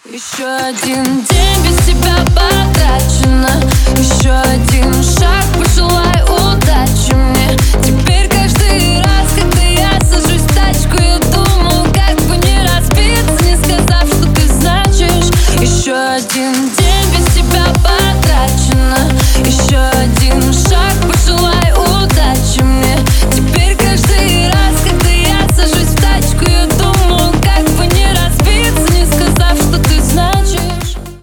Еще один день без тебя потрачено. Еще один шаг, пожелай удачи мне. Теперь каждый раз, когда я сажусь в тачку, я думаю, как бы не разбиться, не сказав, что ты значишь. Еще один день.